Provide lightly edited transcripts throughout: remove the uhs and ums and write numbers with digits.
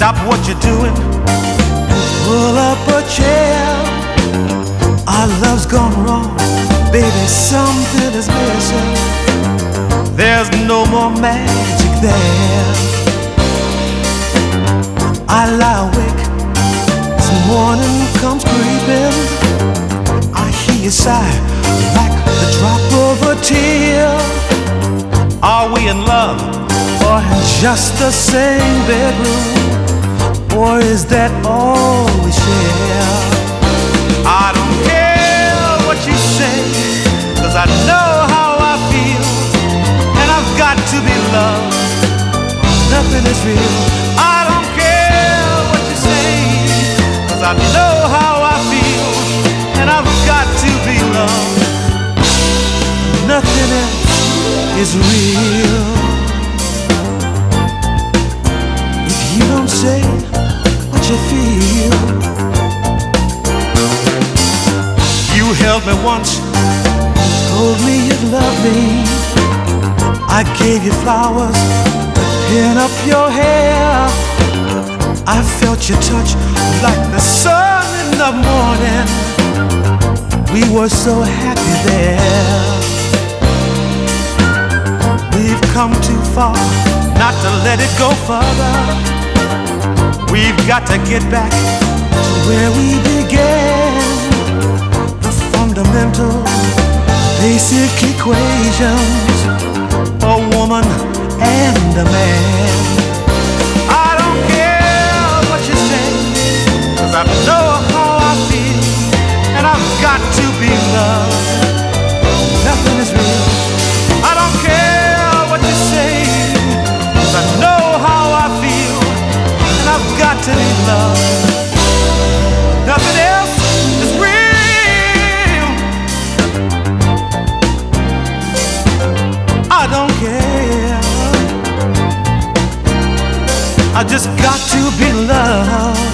stop what you're doing and pull up a chair. Our love's gone wrong, baby, something is missing. There's no more magic there. I lie awake as morning comes creeping. I hear you sigh like the drop of a tear. Are we in love or in just the same bedroom? Or is that all we share? I don't care what you say, 'cause I know how I feel, and I've got to be loved. Nothing is real. I don't care what you say, 'cause I know how I feel, and I've got to be loved. Nothing else is real. If you don't say what you feel. You held me once, told me you'd love me. I gave you flowers to pin up your hair. I felt your touch like the sun in the morning. We were so happy there. We've come too far not to let it go further. We've got to get back to where we began. The fundamental basic equations, a woman and a man. I don't care what you say, 'cause I know how I feel, and I've got to be loved. Nothing is real. I don't care what you say, 'cause I know how I feel, and I've got to be loved. Nothing else is real. I don't care. I just got to be loved.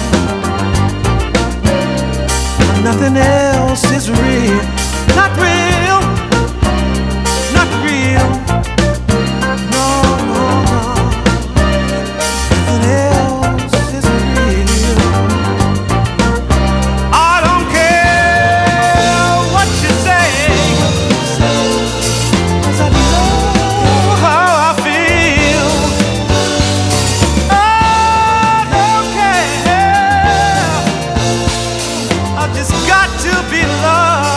Nothing else is real. Not real. Not real. No, no, no. Nothing else is real. I don't care what you say, 'cause I know how I feel. I don't care. I just got to be loved.